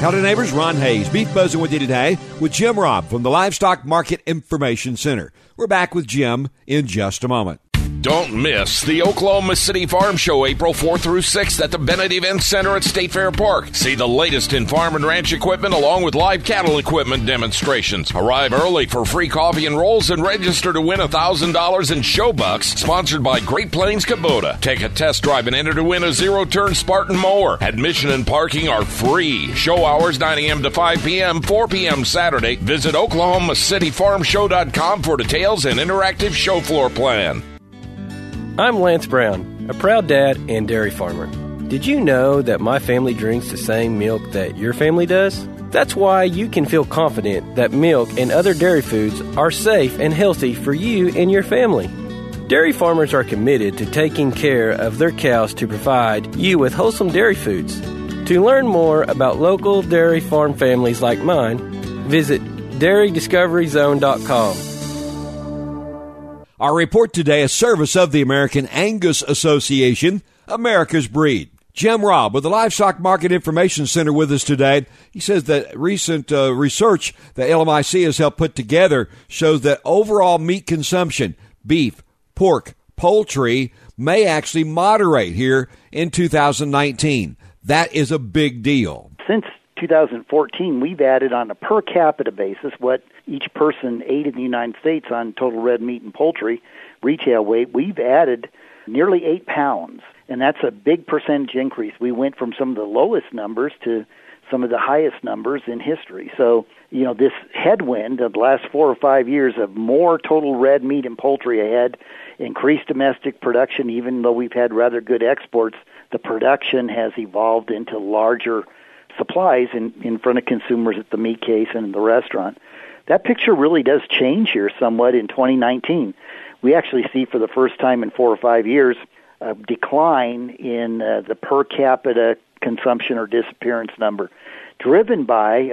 Howdy neighbors, Ron Hayes, Beef Buzzing with you today with Jim Robb from the Livestock Market Information Center. We're back with Jim in just a moment. Don't miss the Oklahoma City Farm Show April 4th through 6th at the Bennett Event Center at State Fair Park. See the latest in farm and ranch equipment along with live cattle equipment demonstrations. Arrive early for free coffee and rolls and register to win $1,000 in show bucks sponsored by Great Plains Kubota. Take a test drive and enter to win a zero-turn Spartan mower. Admission and parking are free. Show hours 9 a.m. to 5 p.m., 4 p.m. Saturday. Visit OklahomaCityFarmShow.com for details and interactive show floor plan. I'm Lance Brown, a proud dad and dairy farmer. Did you know that my family drinks the same milk that your family does? That's why you can feel confident that milk and other dairy foods are safe and healthy for you and your family. Dairy farmers are committed to taking care of their cows to provide you with wholesome dairy foods. To learn more about local dairy farm families like mine, visit DairyDiscoveryZone.com. Our report today, a service of the American Angus Association, America's Breed. Jim Robb with the Livestock Market Information Center with us today. He says that recent research that LMIC has helped put together shows that overall meat consumption, beef, pork, poultry, may actually moderate here in 2019. That is a big deal. Since 2014, we've added on a per capita basis what each person ate in the United States on total red meat and poultry retail weight. We've added nearly 8 pounds, and that's a big percentage increase. We went from some of the lowest numbers to some of the highest numbers in history. So, this headwind of the last 4 or 5 years of more total red meat and poultry ahead, increased domestic production, even though we've had rather good exports, the production has evolved into larger supplies in front of consumers at the meat case and in the restaurant. That picture really does change here somewhat in 2019. We actually see for the first time in 4 or 5 years a decline in the per capita consumption or disappearance number, driven by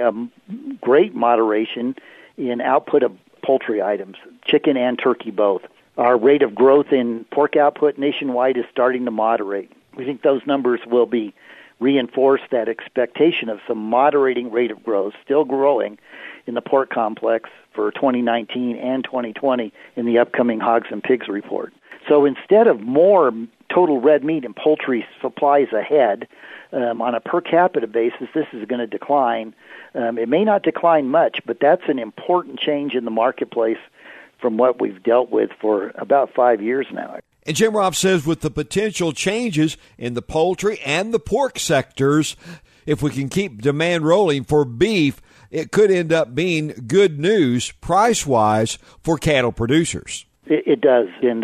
great moderation in output of poultry items, chicken and turkey both. Our rate of growth in pork output nationwide is starting to moderate. We think those numbers will be reinforce that expectation of some moderating rate of growth, still growing in the pork complex for 2019 and 2020 in the upcoming Hogs and Pigs report. So instead of more total red meat and poultry supplies ahead, on a per capita basis, this is going to decline. It may not decline much, but that's an important change in the marketplace from what we've dealt with for about 5 years now. And Jim Robb says with the potential changes in the poultry and the pork sectors, if we can keep demand rolling for beef, it could end up being good news price-wise for cattle producers. It does. And,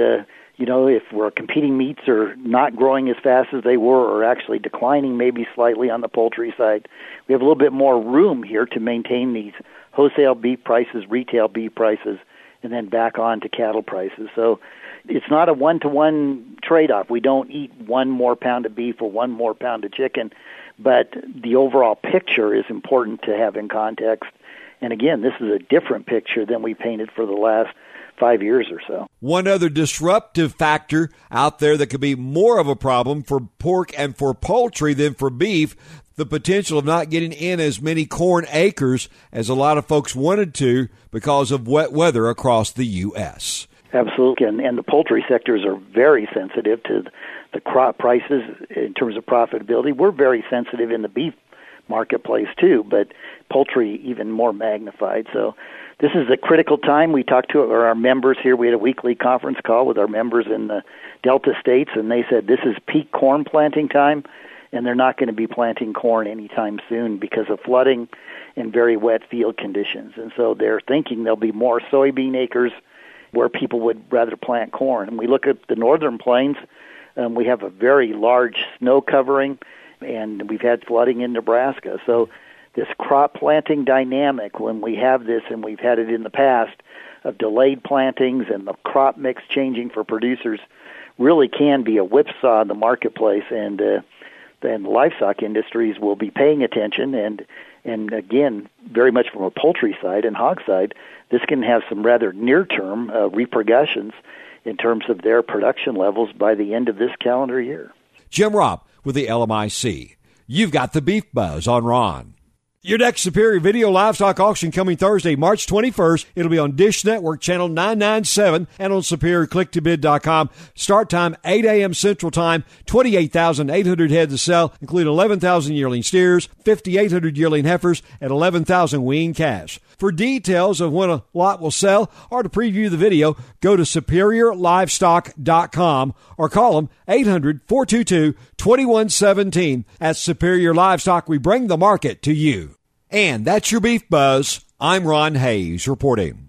if our competing meats are not growing as fast as they were or actually declining maybe slightly on the poultry side, we have a little bit more room here to maintain these wholesale beef prices, retail beef prices, and then back on to cattle prices. So it's not a one-to-one trade-off. We don't eat 1 more pound of beef or 1 more pound of chicken, but the overall picture is important to have in context. And again, this is a different picture than we painted for the last 5 years or so. One other disruptive factor out there that could be more of a problem for pork and for poultry than for beef, the potential of not getting in as many corn acres as a lot of folks wanted to because of wet weather across the U.S. Absolutely, and the poultry sectors are very sensitive to the crop prices in terms of profitability. We're very sensitive in the beef marketplace too, but poultry even more magnified. So this is a critical time. We talked to our members here. We had a weekly conference call with our members in the Delta states, and they said this is peak corn planting time, and they're not going to be planting corn anytime soon because of flooding and very wet field conditions. And so they're thinking there'll be more soybean acres where people would rather plant corn. And we look at the northern plains, we have a very large snow covering, and we've had flooding in Nebraska. So this crop planting dynamic, when we have this, and we've had it in the past, of delayed plantings and the crop mix changing for producers, really can be a whipsaw in the marketplace, and the livestock industries will be paying attention, and again, very much from a poultry side and hog side, this can have some rather near-term repercussions in terms of their production levels by the end of this calendar year. Jim Robb with the LMIC. You've got the Beef Buzz on Ron. Your next Superior Video Livestock Auction coming Thursday, March 21st. It'll be on Dish Network Channel 997 and on SuperiorClickToBid.com. Start time 8 a.m. Central Time. 28,800 head to sell, including 11,000 yearling steers, 5,800 yearling heifers, and 11,000 weaned calves. For details of when a lot will sell or to preview the video, go to SuperiorLivestock.com or call them 800-422-2117. At Superior Livestock, we bring the market to you. And that's your Beef Buzz. I'm Ron Hayes reporting.